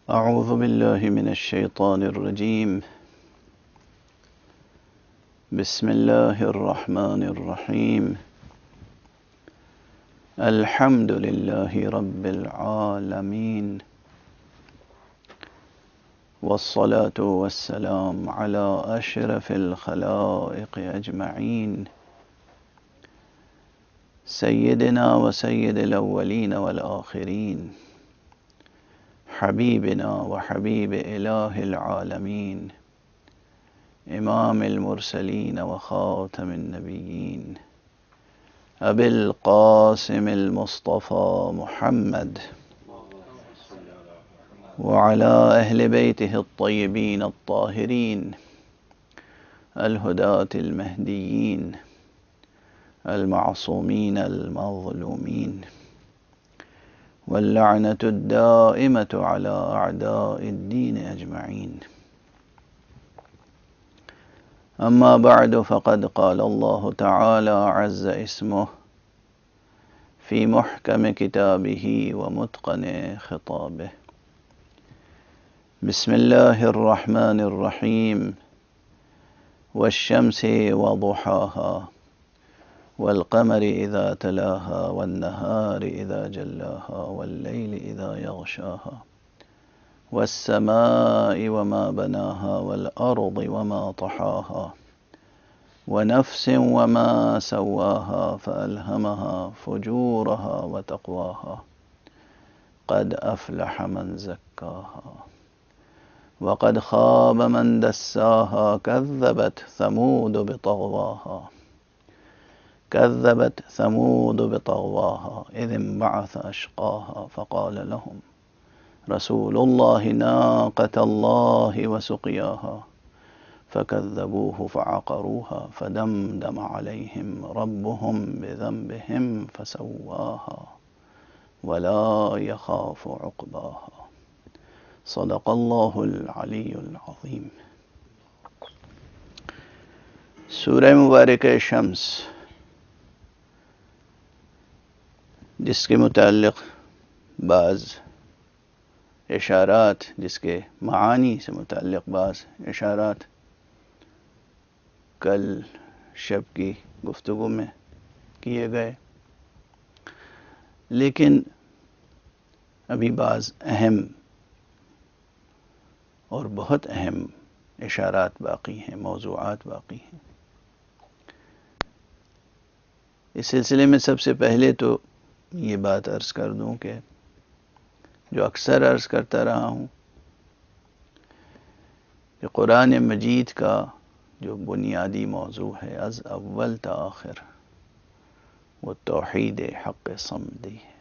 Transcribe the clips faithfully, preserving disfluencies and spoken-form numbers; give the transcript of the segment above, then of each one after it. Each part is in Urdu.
أعوذ بالله من الشيطان الرجيم. بسم الله الرحمن الرحيم. الحمد لله رب العالمين، والصلاة والسلام على أشرف الخلائق أجمعين، سيدنا وسيد الأولين والآخرين، حبيبنا وحبيب إله العالمين، إمام المرسلين وخاتم النبيين، أبي القاسم المصطفى محمد، وعلى أهل بيته الطيبين الطاهرين الهداة المهديين المعصومين المظلومين، واللعنة الدائمة على أعداء الدين أجمعين. أما بعد، فقد قال الله تعالى عز اسمه في محكم كتابه ومتقن خطابه: بسم الله الرحمن الرحيم. والشمس وضحاها، والقمر إذا تلاها، والنهار إذا جلاها، والليل إذا يغشاها، والسماء وما بناها، والأرض وما طحاها، ونفس وما سواها، فألهمها فجورها وتقواها، قد أفلح من زكاها، وقد خاب من دساها. كذبت ثمود بطغواها كذبت ثمود بطغواها إذ انبعث أشقاها، فقال لهم رسول الله ناقة الله وسقياها، فكذبوه فعقروها، فدمدم عليهم ربهم بذنبهم فسواها، ولا يخاف عقباها. صدق الله العلی العظیم. سورہ مبارکہ شمس، جس کے متعلق بعض اشارات، جس کے معانی سے متعلق بعض اشارات کل شب کی گفتگو میں کیے گئے، لیکن ابھی بعض اہم اور بہت اہم اشارات باقی ہیں، موضوعات باقی ہیں. اس سلسلے میں سب سے پہلے تو یہ بات عرض کر دوں کہ جو اکثر عرض کرتا رہا ہوں کہ قرآن مجید کا جو بنیادی موضوع ہے از اول تا آخر، وہ توحید حق صمدی ہے.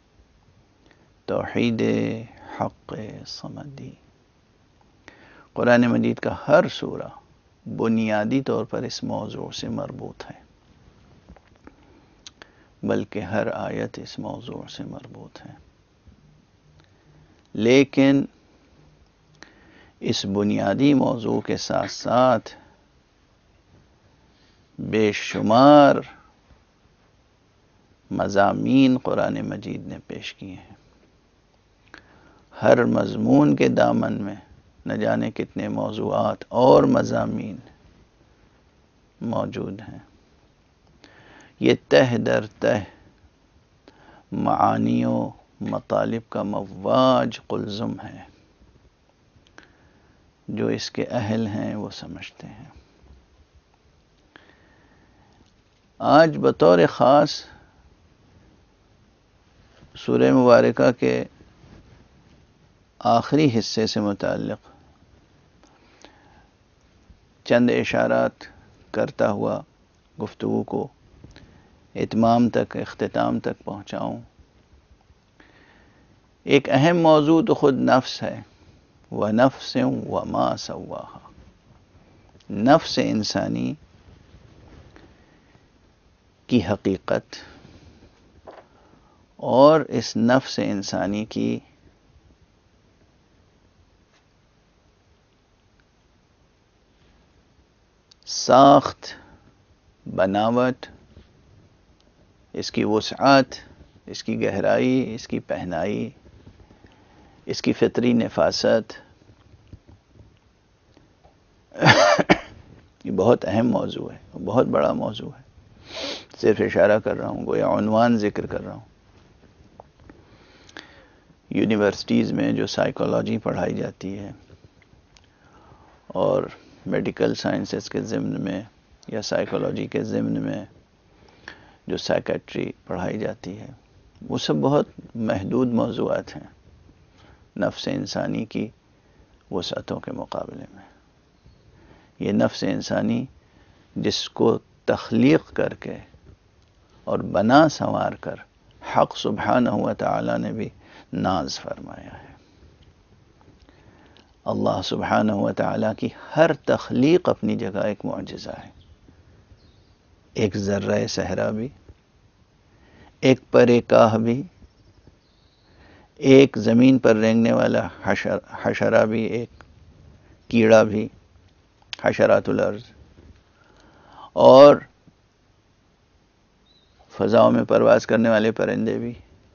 توحید حق صمدی. قرآن مجید کا ہر سورہ بنیادی طور پر اس موضوع سے مربوط ہے، بلکہ ہر آیت اس موضوع سے مربوط ہے. لیکن اس بنیادی موضوع کے ساتھ ساتھ بے شمار مضامین قرآن مجید نے پیش کیے ہیں. ہر مضمون کے دامن میں نہ جانے کتنے موضوعات اور مضامین موجود ہیں. یہ تہ در تہ معانی و مطالب کا مواج قلزم ہے. جو اس کے اہل ہیں وہ سمجھتے ہیں. آج بطور خاص سورہ مبارکہ کے آخری حصے سے متعلق چند اشارات کرتا ہوا گفتگو کو اتمام تک، اختتام تک پہنچاؤں. ایک اہم موضوع تو خود نفس ہے. وَنَفْسٍ وَمَا سَوَّاهَا. نفس انسانی کی حقیقت اور اس نفس انسانی کی ساخت، بناوٹ، اس کی وسعت، اس کی گہرائی، اس کی پہنائی، اس کی فطری نفاست، یہ بہت اہم موضوع ہے، بہت بڑا موضوع ہے، صرف اشارہ کر رہا ہوں، گویا عنوان ذکر کر رہا ہوں۔ یونیورسٹیز میں جو سائیکالوجی پڑھائی جاتی ہے اور میڈیکل سائنسز کے ضمن میں یا سائیکالوجی کے ضمن میں جو سائیکیٹری پڑھائی جاتی ہے، وہ سب بہت محدود موضوعات ہیں نفس انسانی کی وسعتوں کے مقابلے میں۔ یہ نفس انسانی جس کو تخلیق کر کے اور بنا سنوار کر حق سبحانہ و تعالی نے بھی ناز فرمایا ہے۔ اللہ سبحانہ و تعالی کی ہر تخلیق اپنی جگہ ایک معجزہ ہے۔ ایک ذرہ صحرا بھی، ایک پرے کاہ بھی، ایک زمین پر رینگنے والا حشر حشرہ بھی، ایک کیڑا بھی، حشرات الارض، اور فضاؤں میں پرواز کرنے والے پرندے بھی،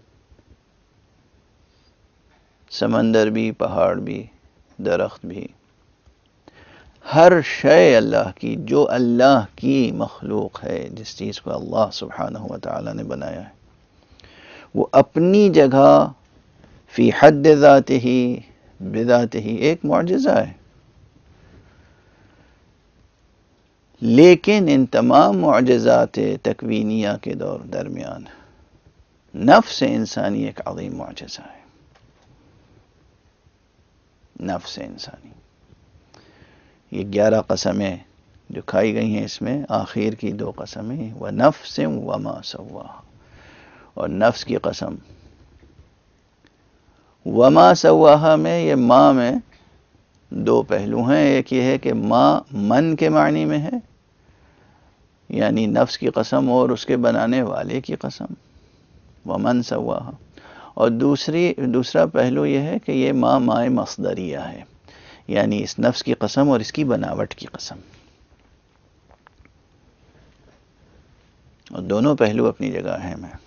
سمندر بھی، پہاڑ بھی، درخت بھی، ہر شے اللہ کی، جو اللہ کی مخلوق ہے، جس چیز کو اللہ سبحانہ و تعالی نے بنایا ہے، وہ اپنی جگہ فی حد ذاتہ بذاتہ ایک معجزہ ہے۔ لیکن ان تمام معجزات تکوینیہ کے دور درمیان نفس انسانی ایک عظیم معجزہ ہے۔ نفس انسانی، یہ گیارہ قسمیں جو کھائی گئی ہیں، اس میں آخر کی دو قسمیں وَنَفْسٍ وَمَا سَوَّاهَا، اور نفس کی قسم۔ وما سواہا میں، یہ ماں میں دو پہلو ہیں، ایک یہ ہے کہ ماں من کے معنی میں ہے، یعنی نفس کی قسم اور اس کے بنانے والے کی قسم، ومن سواہا، اور دوسری دوسرا پہلو یہ ہے کہ یہ ماں مائے مصدریہ ہے، یعنی اس نفس کی قسم اور اس کی بناوٹ کی قسم، اور دونوں پہلو اپنی جگہ اہم ہیں۔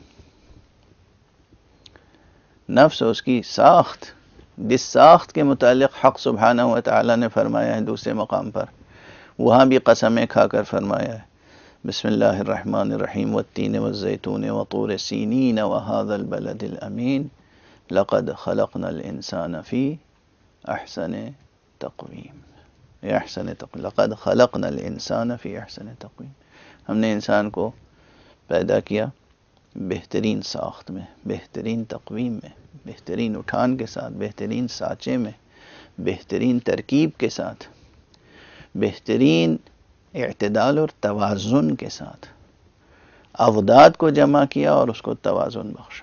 نفس اور اس کی ساخت، جس ساخت کے متعلق حق سبحانہ و تعالی نے فرمایا ہے دوسرے مقام پر، وہاں بھی قسمیں کھا کر فرمایا ہے، بسم اللہ الرحمن الرحیم والتین والزیتون وطور سینین وهذا البلد الامین لقد خلقنا الانسان فی احسن تقویم، احسن تقویم، لقد خلقنا الانسان فی احسن تقویم، ہم نے انسان کو پیدا کیا بہترین ساخت میں، بہترین تقویم میں، بہترین اٹھان کے ساتھ، بہترین سانچے میں، بہترین ترکیب کے ساتھ، بہترین اعتدال اور توازن کے ساتھ اضداد کو جمع کیا اور اس کو توازن بخشا۔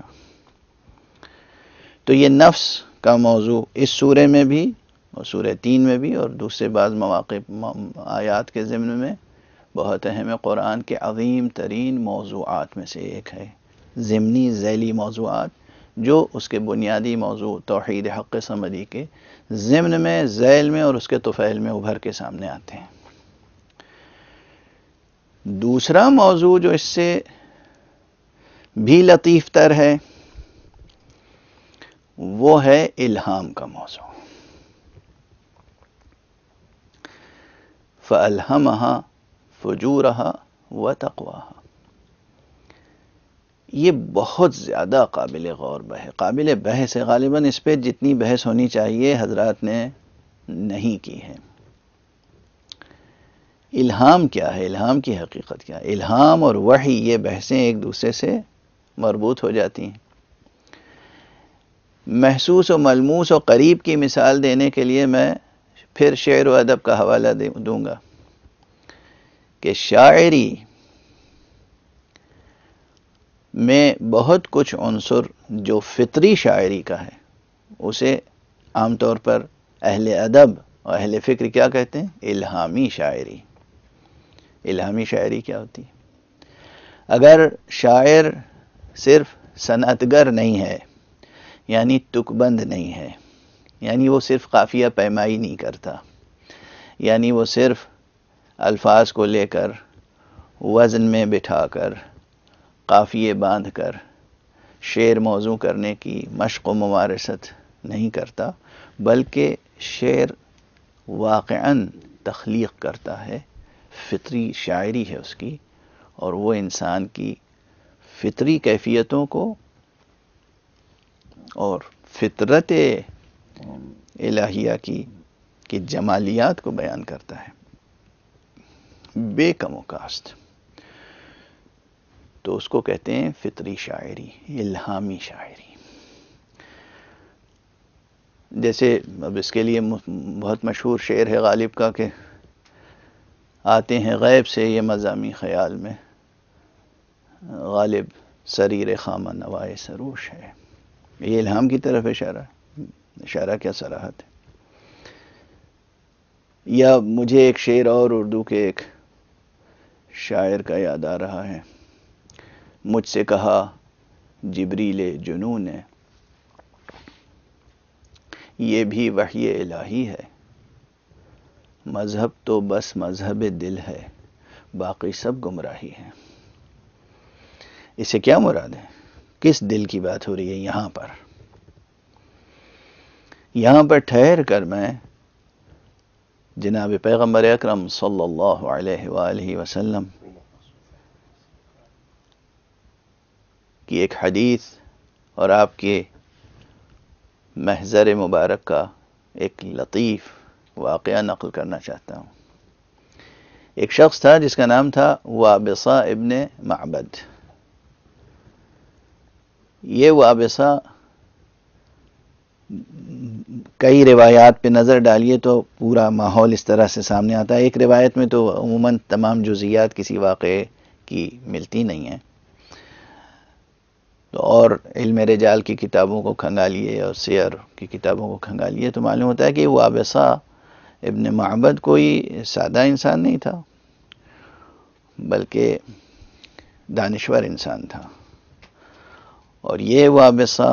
تو یہ نفس کا موضوع اس سورے میں بھی اور سورہ تین میں بھی اور دوسرے بعض مواقع آیات کے ضمن میں بہت اہم ہے، قرآن کے عظیم ترین موضوعات میں سے ایک ہے، ضمنی ذیلی موضوعات جو اس کے بنیادی موضوع توحید حق صمدی کے ضمن میں، ذیل میں اور اس کے طفیل میں ابھر کے سامنے آتے ہیں۔ دوسرا موضوع جو اس سے بھی لطیف تر ہے وہ ہے الہام کا موضوع۔ فَأَلْهَمَهَا فُجُورَهَا وَتَقْوَاهَا، یہ بہت زیادہ قابل غور ہے، قابل بحث ہے، غالباً اس پہ جتنی بحث ہونی چاہیے حضرات نے نہیں کی ہے۔ الہام کیا ہے، الہام کی حقیقت کیا ہے؟ الہام اور وحی یہ بحثیں ایک دوسرے سے مربوط ہو جاتی ہیں۔ محسوس و ملموس و قریب کی مثال دینے کے لیے میں پھر شعر و ادب کا حوالہ دوں گا کہ شاعری میں بہت کچھ عنصر جو فطری شاعری کا ہے اسے عام طور پر اہل ادب اور اہل فکر کیا کہتے ہیں؟ الہامی شاعری۔ الہامی شاعری کیا ہوتی ہے؟ اگر شاعر صرف صنعتگر نہیں ہے، یعنی تک بند نہیں ہے، یعنی وہ صرف قافیہ پیمائی نہیں کرتا، یعنی وہ صرف الفاظ کو لے کر وزن میں بٹھا کر قافیے باندھ کر شعر موزوں کرنے کی مشق و ممارست نہیں کرتا، بلکہ شعر واقعاً تخلیق کرتا ہے، فطری شاعری ہے اس کی، اور وہ انسان کی فطری کیفیتوں کو اور فطرت الہیہ کی کی جمالیات کو بیان کرتا ہے بے کم و کاست. تو اس کو کہتے ہیں فطری شاعری، الہامی شاعری. جیسے اب اس کے لیے بہت مشہور شعر ہے غالب کا کہ آتے ہیں غیب سے یہ مضامی خیال میں، غالب سریر خامہ نوائے سروش ہے. یہ الہام کی طرف اشارہ اشارہ کیا صراحت ہے. یا مجھے ایک شعر اور اردو کے ایک شاعر کا یاد آ رہا ہے، مجھ سے کہا جبریل جنوں نے یہ بھی وحی الہی ہے، مذہب تو بس مذہب دل ہے، باقی سب گمراہی ہے. اس سے کیا مراد ہے؟ کس دل کی بات ہو رہی ہے یہاں پر؟ یہاں پر ٹھہر کر میں جناب پیغمبر اکرم صلی اللہ علیہ وآلہ وسلم کی ایک حدیث اور آپ کے محضر مبارک کا ایک لطیف واقعہ نقل کرنا چاہتا ہوں. ایک شخص تھا جس کا نام تھا وابصہ ابن معبد. یہ وابصہ کئی روایات پہ نظر ڈالیے تو پورا ماحول اس طرح سے سامنے آتا ہے. ایک روایت میں تو عموماً تمام جزئیات کسی واقعے کی ملتی نہیں ہیں، تو اور علم رجال کی کتابوں کو کھنگالیے اور سیر کی کتابوں کو کھنگالیے تو معلوم ہوتا ہے کہ وہ وابصہ ابن معبد کوئی سادہ انسان نہیں تھا، بلکہ دانشور انسان تھا. اور یہ وابصہ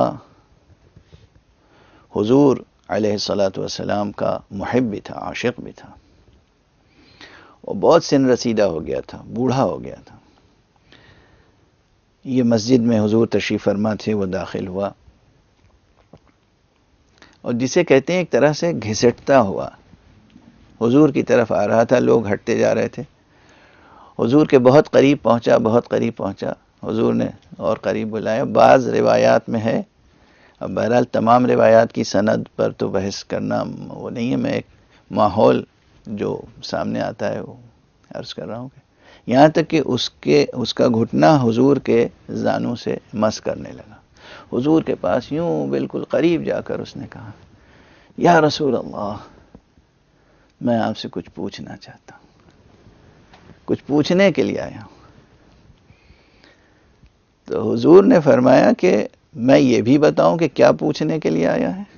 حضور علیہ الصلاۃ والسلام کا محب بھی تھا، عاشق بھی تھا، اور بہت سن رسیدہ ہو گیا تھا، بوڑھا ہو گیا تھا. یہ مسجد میں حضور تشریف فرما تھے، وہ داخل ہوا اور جسے کہتے ہیں ایک طرح سے گھسٹتا ہوا حضور کی طرف آ رہا تھا. لوگ ہٹتے جا رہے تھے، حضور کے بہت قریب پہنچا، بہت قریب پہنچا. حضور نے اور قریب بلایا. بعض روایات میں ہے، اب بہرحال تمام روایات کی سند پر تو بحث کرنا وہ نہیں ہے، میں ایک ماحول جو سامنے آتا ہے وہ عرض کر رہا ہوں. کہ یہاں تک کہ اس کے اس کا گھٹنا حضور کے زانوں سے مس کرنے لگا. حضور کے پاس یوں بالکل قریب جا کر اس نے کہا، یا رسول اللہ، میں آپ سے کچھ پوچھنا چاہتا ہوں، کچھ پوچھنے کے لیے آیا ہوں. تو حضور نے فرمایا کہ میں یہ بھی بتاؤں کہ کیا پوچھنے کے لیے آیا ہے.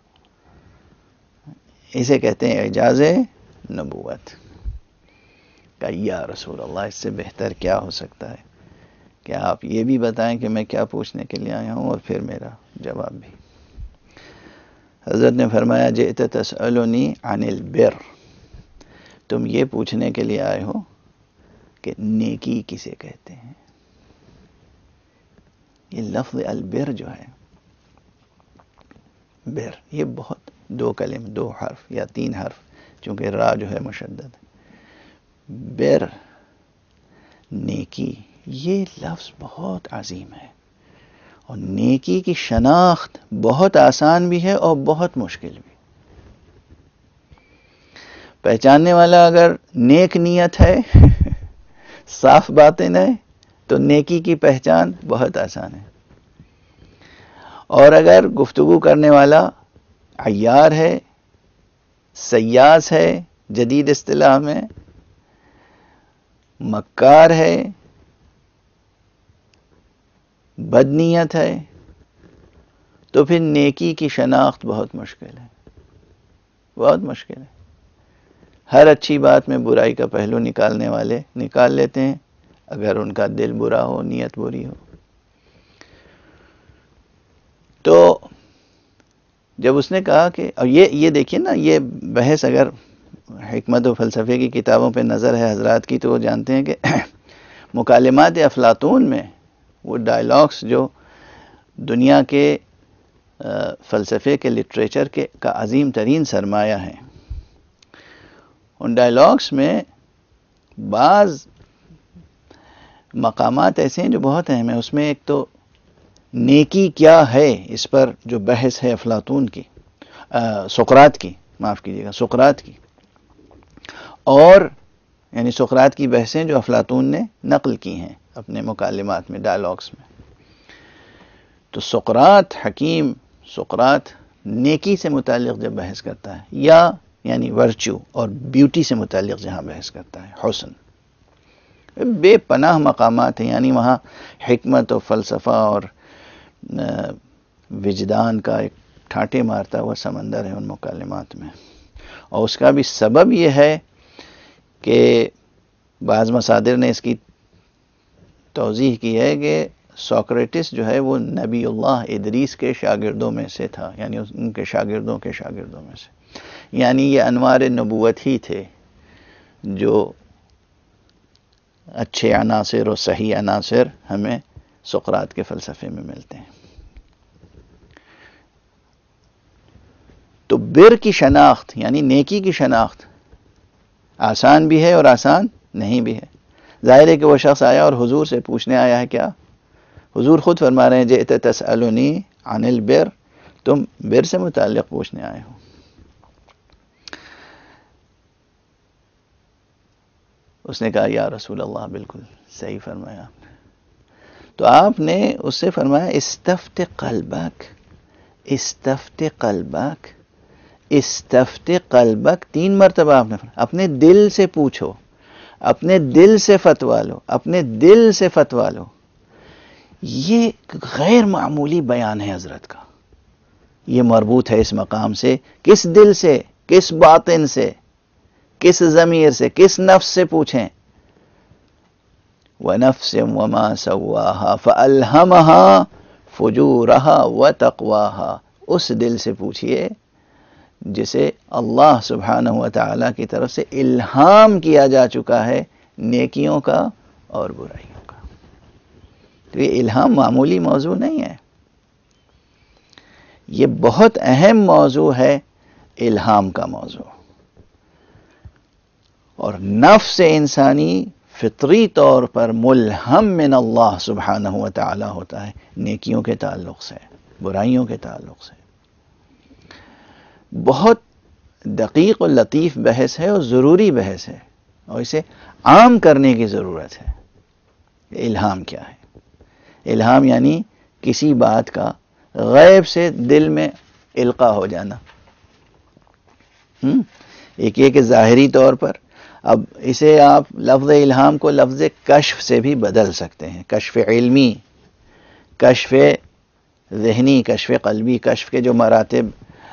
اسے کہتے ہیں اعجاز نبوت. کہ یا رسول اللہ، اس سے بہتر کیا ہو سکتا ہے کہ آپ یہ بھی بتائیں کہ میں کیا پوچھنے کے لیے آیا ہوں اور پھر میرا جواب بھی. حضرت نے فرمایا جئت تسألنی عن البر، تم یہ پوچھنے کے لیے آئے ہو کہ نیکی کسے کہتے ہیں. یہ لفظ البر جو ہے، بر، یہ بہت دو کلم دو حرف یا تین حرف، چونکہ را جو ہے مشدد. بر، نیکی، یہ لفظ بہت عظیم ہے، اور نیکی کی شناخت بہت آسان بھی ہے اور بہت مشکل بھی. پہچاننے والا اگر نیک نیت ہے، صاف باطن ہے، تو نیکی کی پہچان بہت آسان ہے. اور اگر گفتگو کرنے والا عیار ہے، سیاس ہے، جدید اصطلاح میں مکار ہے، بدنیت ہے، تو پھر نیکی کی شناخت بہت مشکل ہے، بہت مشکل ہے. ہر اچھی بات میں برائی کا پہلو نکالنے والے نکال لیتے ہیں اگر ان کا دل برا ہو، نیت بری ہو. تو جب اس نے کہا کہ اور یہ یہ دیکھیے نا، یہ بحث اگر حکمت و فلسفے کی کتابوں پہ نظر ہے حضرات کی تو وہ جانتے ہیں کہ مکالمات افلاطون میں وہ ڈائلاگس جو دنیا کے فلسفے کے لٹریچر کے کا عظیم ترین سرمایہ ہیں۔ ان ڈائلاگس میں بعض مقامات ایسے ہیں جو بہت اہم ہیں۔ اس میں ایک تو نیکی کیا ہے، اس پر جو بحث ہے افلاطون کی، سقراط کی، معاف کیجیے گا سقراط کی، اور یعنی سقراط کی بحثیں جو افلاطون نے نقل کی ہیں اپنے مکالمات میں، ڈائلاگس میں۔ تو سقراط حکیم سقراط نیکی سے متعلق جب بحث کرتا ہے، یا یعنی ورچو اور بیوٹی سے متعلق جہاں بحث کرتا ہے، حسن، بے پناہ مقامات ہیں، یعنی وہاں حکمت و فلسفہ اور وجدان کا ایک ٹھاٹے مارتا ہوا سمندر ہے ان مکالمات میں۔ اور اس کا بھی سبب یہ ہے کہ بعض مصادر نے اس کی توضیح کی ہے کہ سوکریٹس جو ہے وہ نبی اللہ ادریس کے شاگردوں میں سے تھا، یعنی ان کے شاگردوں کے شاگردوں میں سے، یعنی یہ انوار نبوت ہی تھے جو اچھے عناصر اور صحیح عناصر ہمیں سقراط کے فلسفے میں ملتے ہیں۔ تو بر کی شناخت یعنی نیکی کی شناخت آسان بھی ہے اور آسان نہیں بھی ہے۔ ظاہر ہے کہ وہ شخص آیا اور حضور سے پوچھنے آیا ہے، کیا حضور خود فرما رہے ہیں جئت تسألنی عن البر، تم بر سے متعلق پوچھنے آئے ہو۔ اس نے کہا یا رسول اللہ، بالکل صحیح فرمایا آپ نے۔ تو آپ نے اس سے فرمایا استفت قلبک، استفت قلبک، استفت قلبک، تین مرتبہ آپ نے فرمایا، اپنے دل سے پوچھو، اپنے دل سے فتوا لو، اپنے دل سے فتوا لو۔ یہ غیر معمولی بیان ہے حضرت کا، یہ مربوط ہے اس مقام سے، کس دل سے، کس باطن سے، کس ضمیر سے، کس نفس سے پوچھیں؟ وَنَفْسٍ وَمَا سَوَّاهَا فَأَلْهَمَهَا فُجُورَهَا وَتَقْوَاهَا، اس دل سے پوچھئے جسے اللہ سبحانہ وتعالی کی طرف سے الہام کیا جا چکا ہے نیکیوں کا اور برائیوں کا۔ تو یہ الہام معمولی موضوع نہیں ہے، یہ بہت اہم موضوع ہے، الہام کا موضوع۔ اور نفس انسانی فطری طور پر ملہم من اللہ سبحانہ وتعالی ہوتا ہے، نیکیوں کے تعلق سے، برائیوں کے تعلق سے۔ بہت دقیق و لطیف بحث ہے اور ضروری بحث ہے، اور اسے عام کرنے کی ضرورت ہے۔ الہام کیا ہے؟ الہام یعنی کسی بات کا غیب سے دل میں القاء ہو جانا۔ ایک یہ کہ ظاہری طور پر، اب اسے آپ لفظ الہام کو لفظ کشف سے بھی بدل سکتے ہیں، کشف علمی، کشف ذہنی، کشف قلبی، کشف کے جو مراتب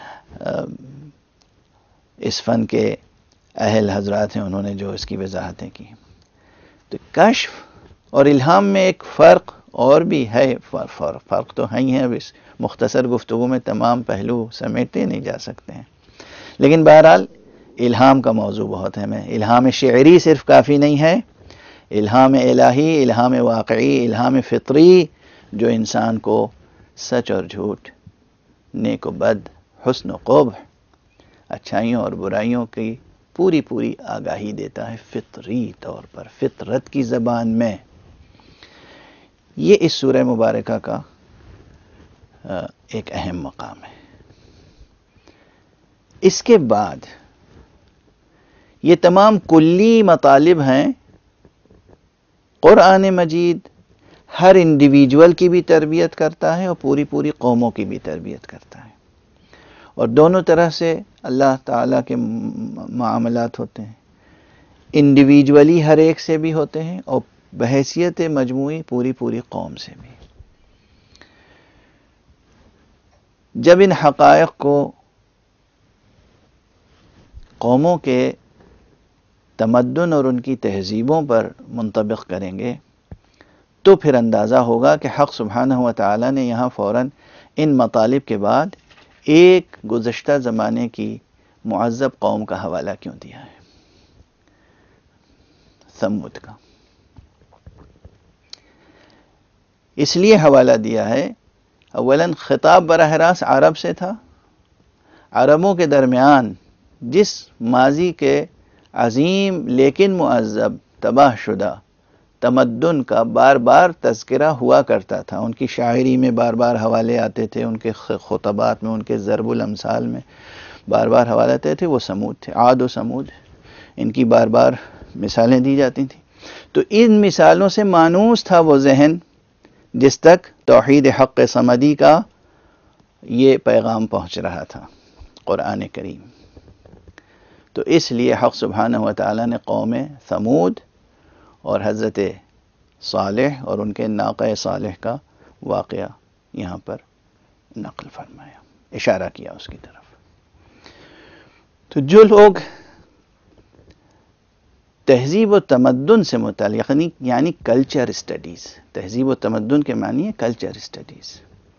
اس فن کے اہل حضرات ہیں انہوں نے جو اس کی وضاحتیں کی۔ تو کشف اور الہام میں ایک فرق اور بھی ہے، فرق فرق تو ہے ہی ہے، اب اس مختصر گفتگو میں تمام پہلو سمیٹے نہیں جا سکتے ہیں، لیکن بہرحال الہام کا موضوع بہت اہم ہے۔ الہام شعری صرف کافی نہیں ہے، الہام الہی، الہام واقعی، الہام فطری جو انسان کو سچ اور جھوٹ، نیک و بد، حسن و قبح، اچھائیوں اور برائیوں کی پوری پوری آگاہی دیتا ہے فطری طور پر، فطرت کی زبان میں۔ یہ اس سورہ مبارکہ کا ایک اہم مقام ہے۔ اس کے بعد یہ تمام کلی مطالب ہیں، قرآن مجید ہر انڈیویجول کی بھی تربیت کرتا ہے اور پوری پوری قوموں کی بھی تربیت کرتا ہے، اور دونوں طرح سے اللہ تعالیٰ کے معاملات ہوتے ہیں، انڈیویجولی ہر ایک سے بھی ہوتے ہیں اور بحیثیت مجموعی پوری پوری قوم سے بھی۔ جب ان حقائق کو قوموں کے تمدن اور ان کی تہذیبوں پر منطبق کریں گے تو پھر اندازہ ہوگا کہ حق سبحانہ و تعالی نے یہاں فوراً ان مطالب کے بعد ایک گزشتہ زمانے کی معذب قوم کا حوالہ کیوں دیا ہے، ثمود کا۔ اس لیے حوالہ دیا ہے اولاً خطاب براہ راست عرب سے تھا. عربوں کے درمیان جس ماضی کے عظیم لیکن معذب تباہ شدہ تمدن کا بار بار تذکرہ ہوا کرتا تھا، ان کی شاعری میں بار بار حوالے آتے تھے، ان کے خطبات میں، ان کے ضرب الامثال میں بار بار حوالے آتے تھے، وہ سمود تھے، عاد و سمود. ان کی بار بار مثالیں دی جاتی تھیں. تو ان مثالوں سے مانوس تھا وہ ذہن جس تک توحید حق صمدی کا یہ پیغام پہنچ رہا تھا، قرآن کریم. تو اس لیے حق سبحانہ و تعالیٰ نے قوم ثمود اور حضرت صالح اور ان کے ناقہ صالح کا واقعہ یہاں پر نقل فرمایا، اشارہ کیا اس کی طرف. تو جو لوگ تہذیب و تمدن سے متعلق یعنی کلچر اسٹڈیز، تہذیب و تمدن کے معنی ہے کلچر اسٹڈیز.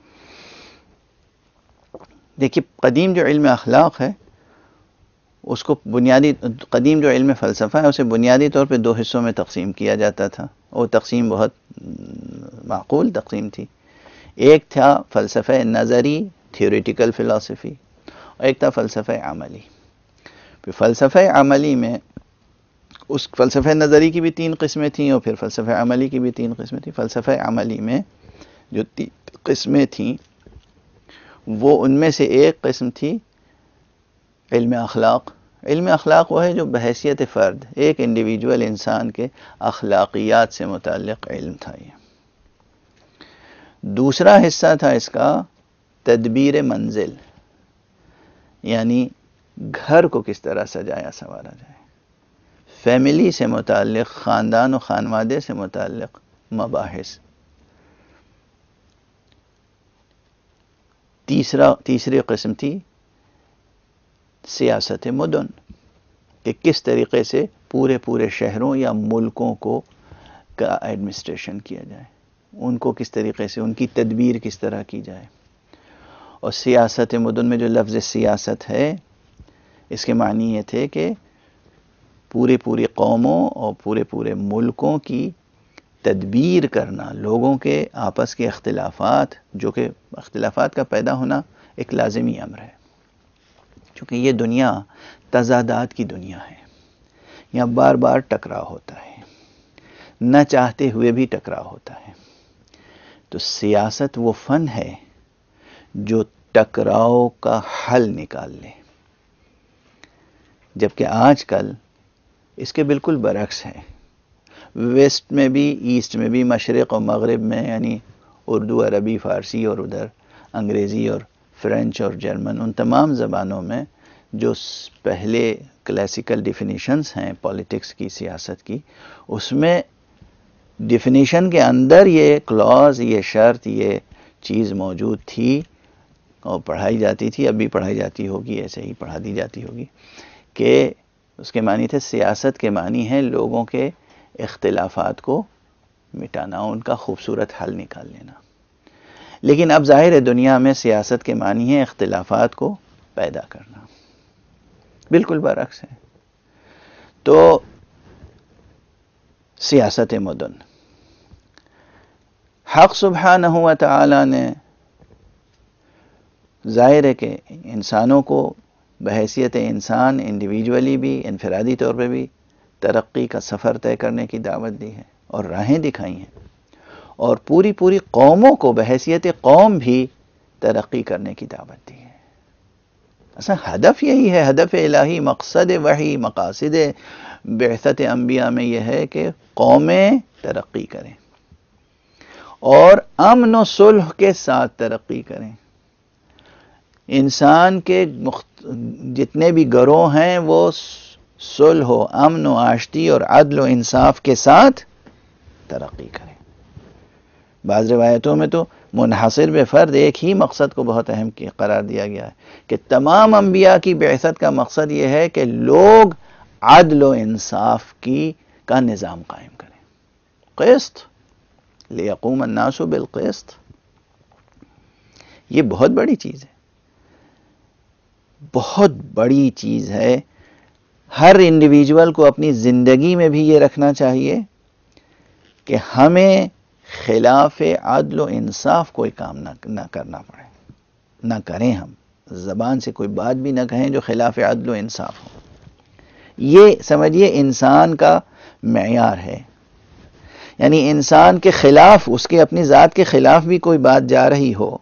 دیکھیے قدیم جو علم اخلاق ہے اس کو بنیادی قدیم جو علم فلسفہ ہے اسے بنیادی طور پہ دو حصوں میں تقسیم کیا جاتا تھا. وہ تقسیم بہت معقول تقسیم تھی. ایک تھا فلسفہ نظری، تھیوریٹیکل فلسفی، اور ایک تھا فلسفہ عملی. پھر فلسفہ عملی میں اس فلسفہ نظری کی بھی تین قسمیں تھیں اور پھر فلسفہ عملی کی بھی تین قسمیں تھیں. فلسفہ عملی میں جو تین قسمیں تھیں وہ ان میں سے ایک قسم تھی علم اخلاق. علم اخلاق وہ ہے جو بحیثیت فرد ایک انڈیویجول انسان کے اخلاقیات سے متعلق علم تھا. یہ دوسرا حصہ تھا اس کا تدبیر منزل، یعنی گھر کو کس طرح سجایا سنوارا جائے، فیملی سے متعلق، خاندان و خانوادے سے متعلق مباحث. تیسرا تیسری قسم تھی سیاست مدن، کہ کس طریقے سے پورے پورے شہروں یا ملکوں کو کا ایڈمنسٹریشن کیا جائے، ان کو کس طریقے سے، ان کی تدبیر کس طرح کی جائے. اور سیاست مدن میں جو لفظ سیاست ہے اس کے معنی یہ تھے کہ پوری پوری قوموں اور پورے پورے ملکوں کی تدبیر کرنا، لوگوں کے آپس کے اختلافات، جو کہ اختلافات کا پیدا ہونا ایک لازمی امر ہے چونکہ یہ دنیا تضادات کی دنیا ہے، یہاں بار بار ٹکراؤ ہوتا ہے، نہ چاہتے ہوئے بھی ٹکراؤ ہوتا ہے. تو سیاست وہ فن ہے جو ٹکراؤ کا حل نکال لے، جبکہ آج کل اس کے بالکل برعکس ہے. ویسٹ میں بھی، ایسٹ میں بھی، مشرق اور مغرب میں، یعنی اردو، عربی، فارسی اور ادھر انگریزی اور فرینچ اور جرمن، ان تمام زبانوں میں جو پہلے کلاسیکل ڈیفینیشنز ہیں پولیٹکس کی، سیاست کی، اس میں ڈیفینیشن کے اندر یہ کلاز، یہ شرط، یہ چیز موجود تھی اور پڑھائی جاتی تھی، اب بھی پڑھائی جاتی ہوگی، ایسے ہی پڑھا دی جاتی ہوگی، کہ اس کے معنی تھے سیاست کے معنی ہے لوگوں کے اختلافات کو مٹانا، ان کا خوبصورت حل نکال لینا. لیکن اب ظاہر ہے دنیا میں سیاست کے معنی ہے اختلافات کو پیدا کرنا، بالکل برعکس ہے. تو سیاست مدن، حق سبحانہ و تعالی نے ظاہر ہے کہ انسانوں کو بحیثیت انسان انڈیویجولی بھی، انفرادی طور پہ بھی ترقی کا سفر طے کرنے کی دعوت دی ہے اور راہیں دکھائی ہیں، اور پوری پوری قوموں کو بحیثیت قوم بھی ترقی کرنے کی دعوت دی ہے. اصلا ہدف یہی ہے، ہدف الہی، مقصد وحی، مقاصد بعثت انبیاء میں یہ ہے کہ قومیں ترقی کریں اور امن و صلح کے ساتھ ترقی کریں. انسان کے جتنے بھی گروہ ہیں وہ صلح و امن و آشتی اور عدل و انصاف کے ساتھ ترقی کریں. بعض روایتوں میں تو منحصر بے فرد ایک ہی مقصد کو بہت اہم قرار دیا گیا ہے کہ تمام انبیاء کی بعثت کا مقصد یہ ہے کہ لوگ عدل و انصاف کی کا نظام قائم کریں. قسط، لیقوم الناس بالقسط، یہ بہت بڑی چیز ہے، بہت بڑی چیز ہے. ہر انڈیویجول کو اپنی زندگی میں بھی یہ رکھنا چاہیے کہ ہمیں خلاف عدل و انصاف کوئی کام نہ نہ کرنا پڑے، نہ کریں، ہم زبان سے کوئی بات بھی نہ کہیں جو خلاف عدل و انصاف ہو۔ یہ سمجھیے انسان کا معیار ہے، یعنی انسان کے خلاف، اس کے اپنی ذات کے خلاف بھی کوئی بات جا رہی ہو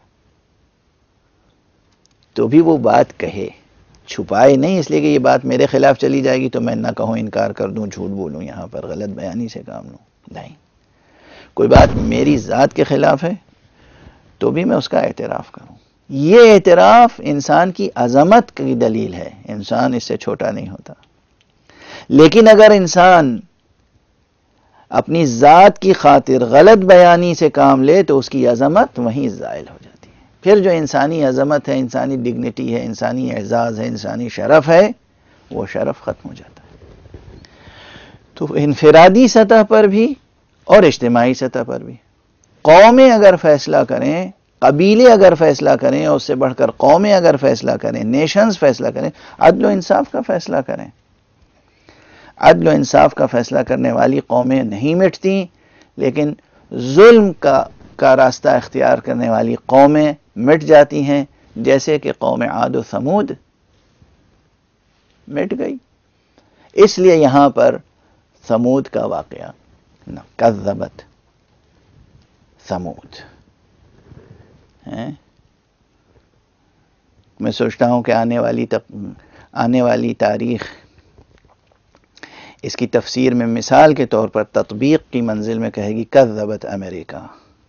تو بھی وہ بات کہے، چھپائے نہیں، اس لیے کہ یہ بات میرے خلاف چلی جائے گی تو میں نہ کہوں، انکار کر دوں، جھوٹ بولوں، یہاں پر غلط بیانی سے کام لوں، نہیں، کوئی بات میری ذات کے خلاف ہے تو بھی میں اس کا اعتراف کروں۔ یہ اعتراف انسان کی عظمت کی دلیل ہے، انسان اس سے چھوٹا نہیں ہوتا۔ لیکن اگر انسان اپنی ذات کی خاطر غلط بیانی سے کام لے تو اس کی عظمت وہیں زائل ہو جاتی ہے، پھر جو انسانی عظمت ہے، انسانی ڈگنیٹی ہے، انسانی اعزاز ہے، انسانی شرف ہے، وہ شرف ختم ہو جاتا ہے۔ تو انفرادی سطح پر بھی اور اجتماعی سطح پر بھی قومیں اگر فیصلہ کریں، قبیلے اگر فیصلہ کریں، اور اس سے بڑھ کر قومیں اگر فیصلہ کریں، نیشنز فیصلہ کریں، عدل و انصاف کا فیصلہ کریں، عدل و انصاف کا فیصلہ کرنے والی قومیں نہیں مٹتی، لیکن ظلم کا کا راستہ اختیار کرنے والی قومیں مٹ جاتی ہیں، جیسے کہ قوم عاد و ثمود مٹ گئی۔ اس لیے یہاں پر ثمود کا واقعہ، کذبت ثمود، میں سوچتا ہوں کہ آنے والی آنے والی تاریخ اس کی تفسیر میں مثال کے طور پر تطبیق کی منزل میں کہے گی کذبت امریکہ،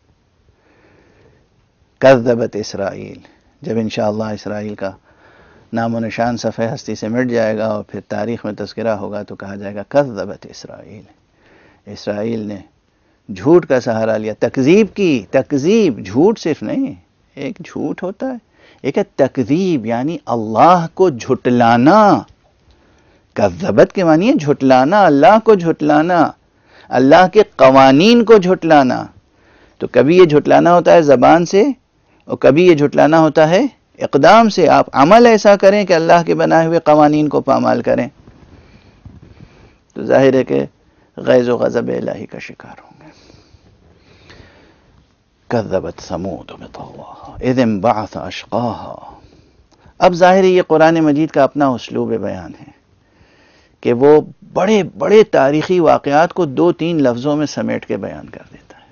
کذبت اسرائیل۔ جب انشاءاللہ اسرائیل کا نام و نشان صفحہ ہستی سے مٹ جائے گا اور پھر تاریخ میں تذکرہ ہوگا تو کہا جائے گا کذبت اسرائیل، اسرائیل نے جھوٹ کا سہارا لیا، تکذیب کی، تکذیب، جھوٹ صرف نہیں، ایک جھوٹ ہوتا ہے، ایک ہے تکذیب، یعنی اللہ کو جھٹلانا۔ کذبت کے معنی ہے جھٹلانا، اللہ کو جھٹلانا، اللہ کے قوانین کو جھٹلانا۔ تو کبھی یہ جھٹلانا ہوتا ہے زبان سے، اور کبھی یہ جھٹلانا ہوتا ہے اقدام سے، آپ عمل ایسا کریں کہ اللہ کے بنائے ہوئے قوانین کو پامال کریں، تو ظاہر ہے کہ غیظ و غضب الہی کا شکار ہوں گے۔ کذبت ثمود بطغواہا اذ انبعث اشقاہا۔ اب ظاہر ہے یہ قرآن مجید کا اپنا اسلوب بیان ہے کہ وہ بڑے بڑے تاریخی واقعات کو دو تین لفظوں میں سمیٹ کے بیان کر دیتا ہے۔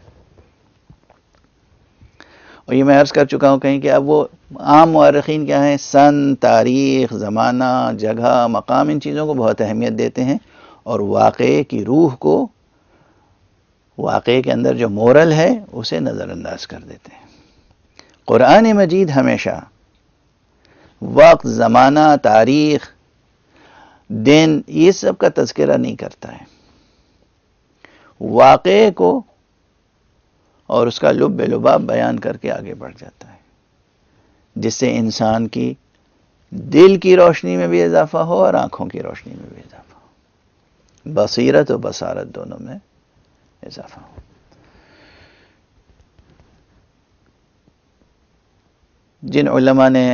اور یہ میں عرض کر چکا ہوں کہیں کہ اب وہ عام مورخین کیا ہیں، سن، تاریخ، زمانہ، جگہ، مقام، ان چیزوں کو بہت اہمیت دیتے ہیں، اور واقعے کی روح کو، واقعے کے اندر جو مورل ہے اسے نظر انداز کر دیتے ہیں۔ قرآن مجید ہمیشہ وقت، زمانہ، تاریخ، دن، یہ سب کا تذکرہ نہیں کرتا ہے، واقعے کو اور اس کا لب لباب بیان کر کے آگے بڑھ جاتا ہے، جس سے انسان کی دل کی روشنی میں بھی اضافہ ہو اور آنکھوں کی روشنی میں بھی اضافہ ہو، بصیرت و بصارت دونوں میں اضافہ ہو۔ جن علماء نے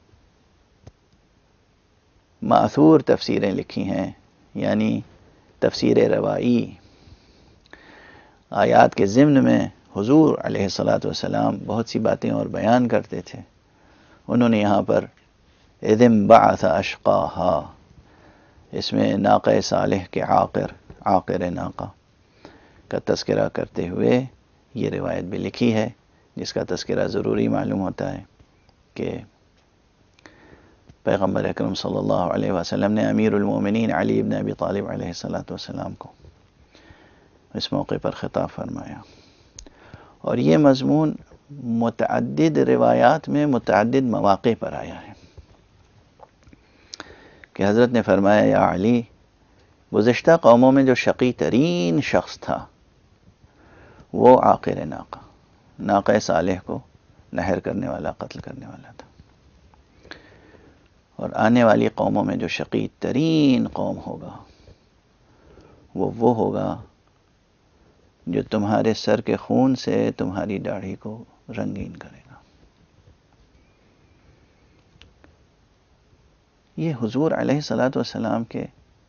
ماثور تفسیریں لکھی ہیں، یعنی تفسیر روائی، آیات کے ضمن میں حضور علیہ الصلاۃ والسلام بہت سی باتیں اور بیان کرتے تھے، انہوں نے یہاں پر اذ انبعث اشقاہا، اس میں ناقہ صالح کے عاقر، عاقر ناقہ کا تذکرہ کرتے ہوئے یہ روایت بھی لکھی ہے، جس کا تذکرہ ضروری معلوم ہوتا ہے کہ پیغمبر اکرم صلی اللہ علیہ وسلم نے امیر المومنین علی بن ابی طالب علیہ الصلاۃ والسلام کو اس موقع پر خطاب فرمایا، اور یہ مضمون متعدد روایات میں متعدد مواقع پر آیا ہے کہ حضرت نے فرمایا یا علی، گزشتہ قوموں میں جو شقی ترین شخص تھا وہ عاقر ناقہ، ناقہ صالح کو نہر کرنے والا، قتل کرنے والا تھا، اور آنے والی قوموں میں جو شقی ترین قوم ہوگا وہ وہ ہوگا جو تمہارے سر کے خون سے تمہاری داڑھی کو رنگین کرے گا۔ یہ حضور علیہ الصلاۃ والسلام کے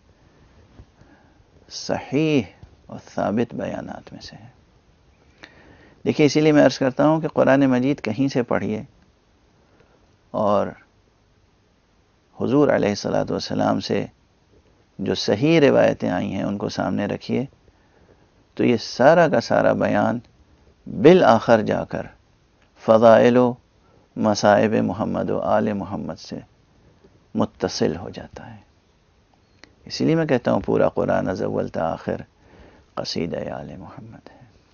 صحیح اور ثابت بیانات میں سے ہے۔ دیکھیے اسی لیے میں عرض کرتا ہوں کہ قرآن مجید کہیں سے پڑھیے اور حضور علیہ الصلاۃ والسلام سے جو صحیح روایتیں آئی ہیں ان کو سامنے رکھیے، تو یہ سارا کا سارا بیان بالآخر جا کر فضائل و مصائب محمد و آل محمد سے متصل ہو جاتا ہے۔ اسی لیے میں کہتا ہوں پورا قرآن از اول تا آخر قصیدہ آل محمد ہے۔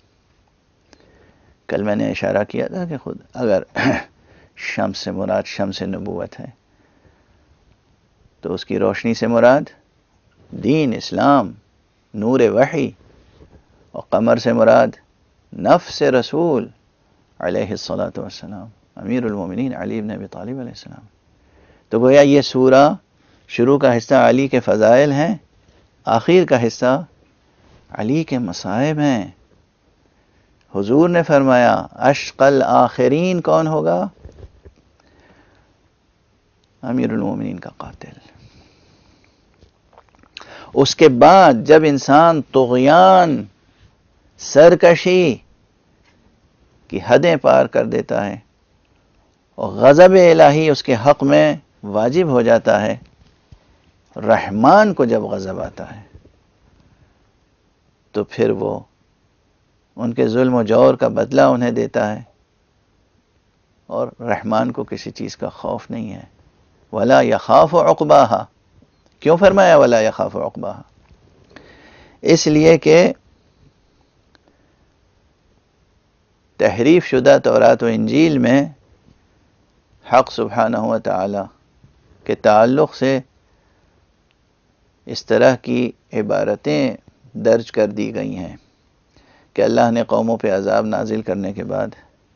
کل میں نے اشارہ کیا تھا کہ خود اگر شمس سے مراد شمس نبوت ہے تو اس کی روشنی سے مراد دین اسلام نور وحی، اور قمر سے مراد نفس رسول علیہ الصلاۃ والسلام امیر المومنین علی بن ابی طالب علیہ السلام۔ تو گویا یہ سورہ شروع کا حصہ علی کے فضائل ہیں، آخر کا حصہ علی کے مصائب ہیں۔ حضور نے فرمایا اشقل آخرین کون ہوگا؟ امیر المومنین کا قاتل۔ اس کے بعد جب انسان طغیان، سرکشی کی حدیں پار کر دیتا ہے اور غضب الہی اس کے حق میں واجب ہو جاتا ہے، رحمان کو جب غضب آتا ہے تو پھر وہ ان کے ظلم و جور کا بدلہ انہیں دیتا ہے، اور رحمان کو کسی چیز کا خوف نہیں ہے۔ وَلَا يَخَافُ عُقْبَاهَا، کیوں فرمایا وَلَا يَخَافُ عُقْبَاهَا؟ اس لیے کہ تحریف شدہ تورات و انجیل میں حق سبحانہ و تعالی کے تعلق سے اس طرح کی عبارتیں درج کر دی گئی ہیں کہ اللہ نے قوموں پہ عذاب نازل کرنے کے بعد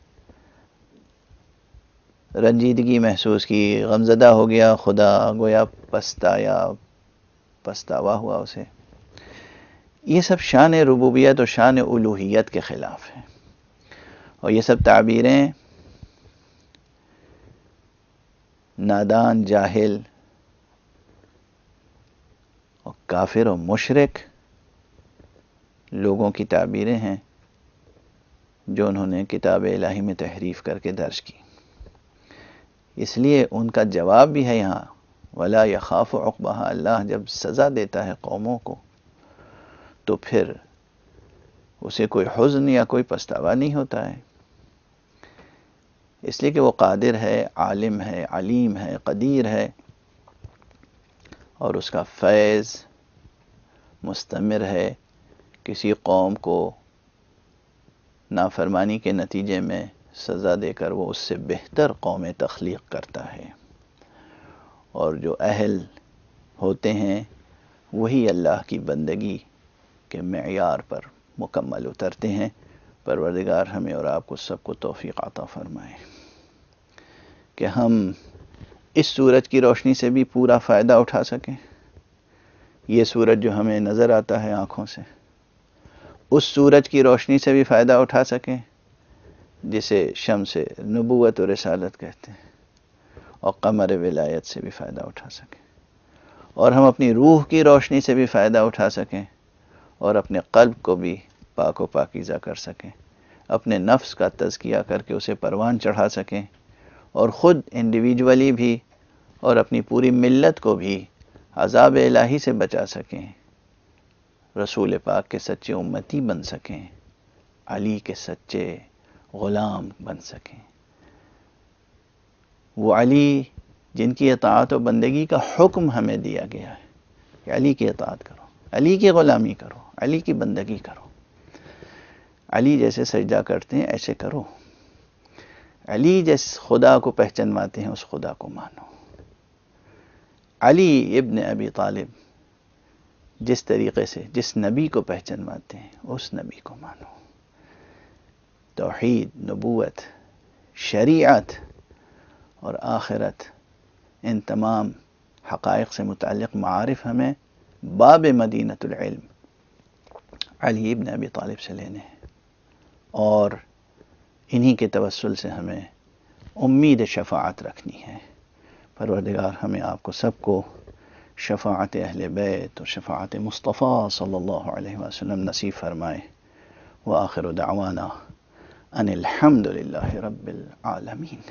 رنجیدگی محسوس کی، غمزدہ ہو گیا، خدا گویا پچھتایا، پچھتاوا ہوا اسے۔ یہ سب شان ربوبیت اور شان الوہیت کے خلاف ہے، اور یہ سب تعبیریں نادان، جاہل اور کافر و مشرک لوگوں کی تعبیریں ہیں جو انہوں نے کتاب الہی میں تحریف کر کے درج کی۔ اس لیے ان کا جواب بھی ہے یہاں وَلَا يَخَافُ عُقْبَهَا۔ اللہ جب سزا دیتا ہے قوموں کو تو پھر اسے کوئی حزن یا کوئی پچھتاوا نہیں ہوتا ہے، اس لیے کہ وہ قادر ہے، عالم ہے، علیم ہے، قدیر ہے، اور اس کا فیض مستمر ہے۔ کسی قوم کو نافرمانی کے نتیجے میں سزا دے کر وہ اس سے بہتر قوم تخلیق کرتا ہے، اور جو اہل ہوتے ہیں وہی اللہ کی بندگی کے معیار پر مکمل اترتے ہیں۔ پروردگار ہمیں اور آپ کو سب کو توفیق عطا فرمائے کہ ہم اس سورج کی روشنی سے بھی پورا فائدہ اٹھا سکیں۔ یہ سورج جو ہمیں نظر آتا ہے آنکھوں سے، اس سورج کی روشنی سے بھی فائدہ اٹھا سکیں جسے شمس نبوت و رسالت کہتے ہیں، اور قمر ولایت سے بھی فائدہ اٹھا سکیں، اور ہم اپنی روح کی روشنی سے بھی فائدہ اٹھا سکیں، اور اپنے قلب کو بھی پاک و پاکیزہ کر سکیں، اپنے نفس کا تزکیہ کر کے اسے پروان چڑھا سکیں، اور خود انڈیویجولی بھی اور اپنی پوری ملت کو بھی عذاب الہی سے بچا سکیں، رسول پاک کے سچے امتی بن سکیں، علی کے سچے غلام بن سکیں۔ وہ علی جن کی اطاعت و بندگی کا حکم ہمیں دیا گیا ہے کہ علی کی اطاعت کرو، علی کی غلامی کرو، علی کی بندگی کرو، علی جیسے سجدہ کرتے ہیں ایسے کرو، علی جس خدا کو پہچانواتے ہیں اس خدا کو مانو، علی ابن ابی طالب جس طریقے سے جس نبی کو پہچانواتے ہیں اس نبی کو مانو۔ توحید، نبوت، شریعت اور آخرت، ان تمام حقائق سے متعلق معارف ہمیں باب مدینۃ العلم علی ابن ابی طالب سے لینے ہیں، اور انہی کے توسل سے ہمیں امید شفاعت رکھنی ہے۔ پروردگار ہمیں آپ کو سب کو شفاعت اہل بیت اور شفاعت مصطفیٰ صلی اللہ علیہ وسلم نصیب فرمائے۔ وآخر دعوانا ان الحمد للہ رب العالمین.